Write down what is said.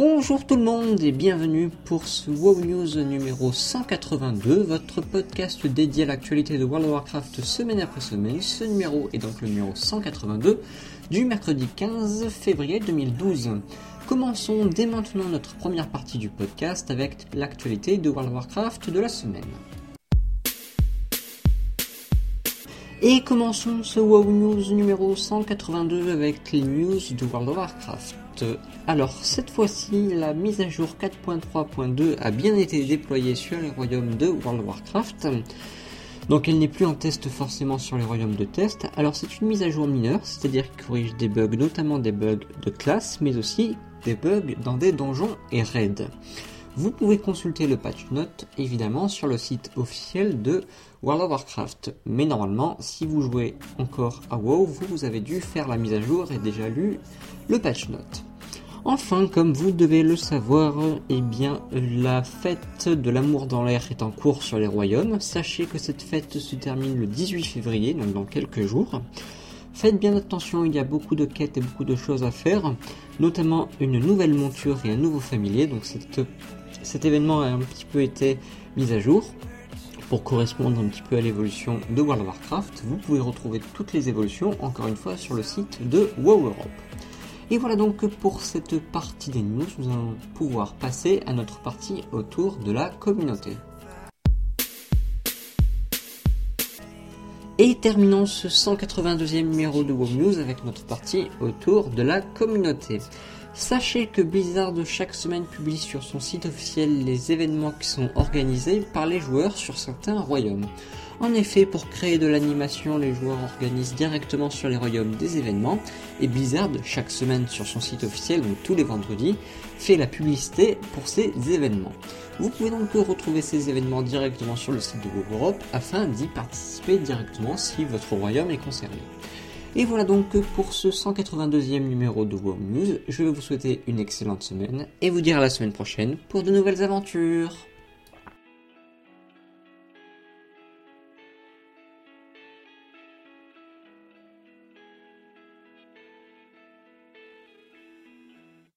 Bonjour tout le monde et bienvenue pour ce WoW News numéro 182, votre podcast dédié à l'actualité de World of Warcraft semaine après semaine. Ce numéro est donc le numéro 182 du mercredi 15 février 2012. Commençons dès maintenant notre première partie du podcast avec l'actualité de World of Warcraft de la semaine. Et commençons ce WoW News numéro 182 avec les news de World of Warcraft. Alors cette fois-ci, la mise à jour 4.3.2 a bien été déployée sur les royaumes de World of Warcraft. Donc elle n'est plus en test forcément sur les royaumes de test. Alors c'est une mise à jour mineure, c'est-à-dire qu'elle corrige des bugs, notamment des bugs de classe, mais aussi des bugs dans des donjons et raids. Vous pouvez consulter le patch note évidemment sur le site officiel de World of Warcraft. Mais normalement, si vous jouez encore à WoW, vous avez dû faire la mise à jour et déjà lu le patch note. Enfin, comme vous devez le savoir, la fête de l'amour dans l'air est en cours sur les royaumes. Sachez que cette fête se termine le 18 février, donc dans quelques jours. Faites bien attention, il y a beaucoup de quêtes et beaucoup de choses à faire, notamment une nouvelle monture et un nouveau familier, donc cet événement a un petit peu été mis à jour pour correspondre un petit peu à l'évolution de World of Warcraft. Vous pouvez retrouver toutes les évolutions, encore une fois, sur le site de WoW Europe. Et voilà donc pour cette partie des news, nous allons pouvoir passer à notre partie autour de la communauté. Et terminons ce 182e numéro de WoW News avec notre partie autour de la communauté. Sachez que Blizzard chaque semaine publie sur son site officiel les événements qui sont organisés par les joueurs sur certains royaumes. En effet, pour créer de l'animation, les joueurs organisent directement sur les royaumes des événements et Blizzard, chaque semaine sur son site officiel, donc tous les vendredis, fait la publicité pour ces événements. Vous pouvez donc retrouver ces événements directement sur le site de WoW Europe afin d'y participer directement si votre royaume est concerné. Et voilà donc pour ce 182e numéro de WoW News. Je vais vous souhaiter une excellente semaine et vous dire à la semaine prochaine pour de nouvelles aventures.